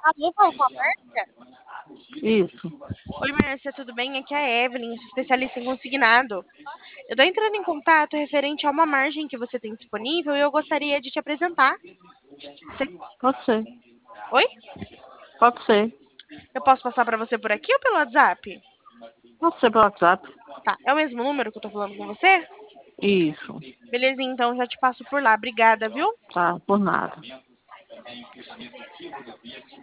Alô, fala com a Márcia? Isso. Oi, Márcia, tudo bem? Aqui é a Evelyn, sou especialista em consignado. Eu tô entrando em contato referente a uma margem que você tem disponível e eu gostaria de te apresentar. Você- Pode ser. Oi? Pode ser. Eu posso passar pra você por aqui ou pelo WhatsApp? Pode ser pelo WhatsApp. Tá, é o mesmo número que eu tô falando com você? Isso. Beleza, então já te passo por lá. Obrigada, viu? Tá, por nada.